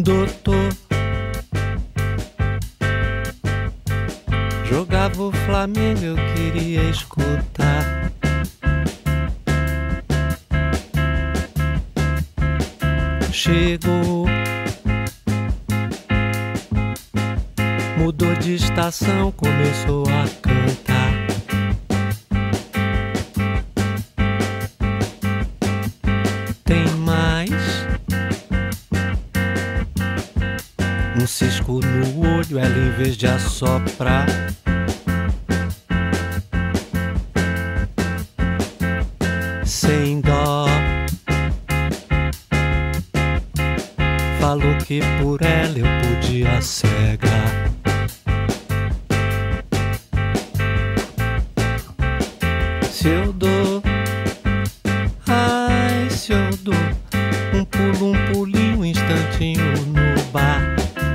doutor. Jogava o Flamengo, eu queria escutar. Chegou, mudou de estação, começou a cantar. Tem mais um cisco no olho, ela em vez de assoprar. Sem dó, falou que por ela eu podia cegar. Se eu dou, ai, se eu dou um pulo, um pulinho, um instantinho no bar.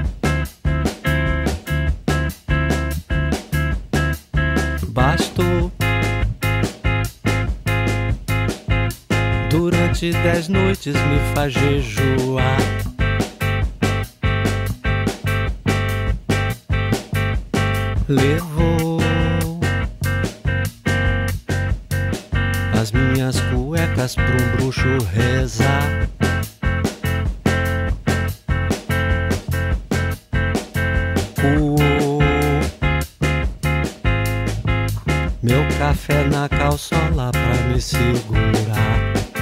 Bastou. Durante 10 noites me faz jejuar. Levou as minhas cuecas pra um bruxo rezar. Coou meu café na calçola pra me segurar.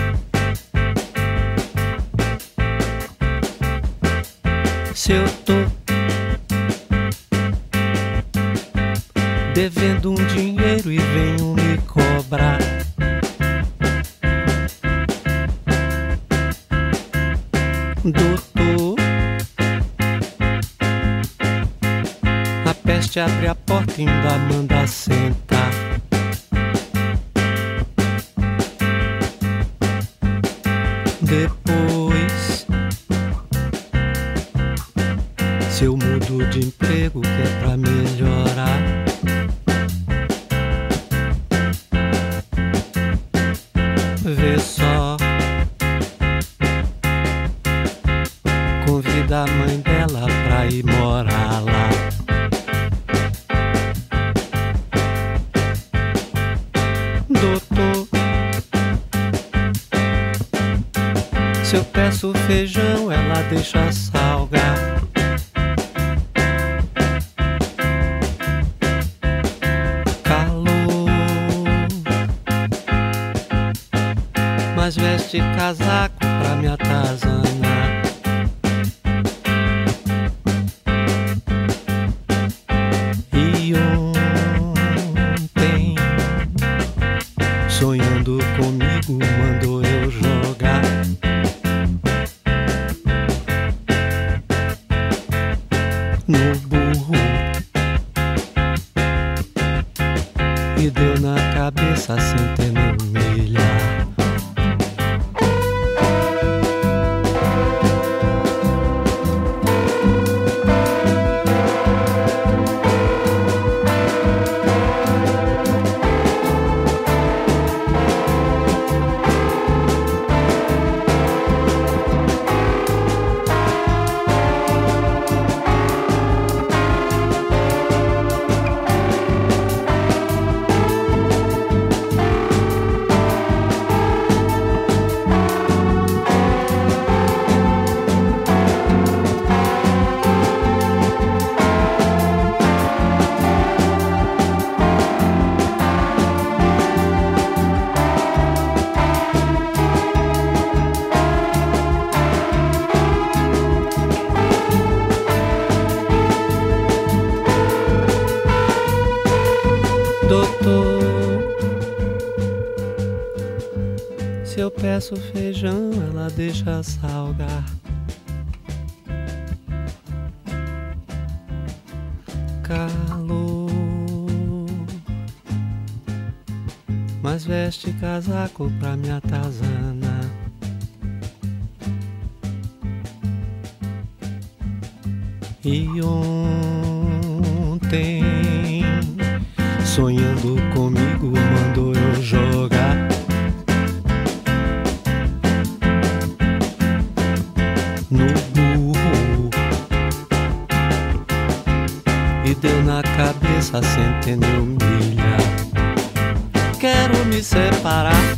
Se eu tô devendo um dinheiro e venho me cobrar, doutor, a peste abre a porta e ainda manda sentar. Depois, se eu mudo de emprego que é pra melhorar, vê só, convida a mãe dela pra ir morar lá. Doutor, se eu peço feijão ela deixa salgar. Mas veste casaco pra me atazanar. E ontem, sonhando comigo, mandou eu jogar. No burro e deu na cabeça centeno milhar. Doutor, se eu peço feijão, ela deixa salgar. Calor, mas veste casaco pra me atazanar. E ontem, sonhando comigo, mandou eu jogar. No burro essa centênea humilha. Quero me separar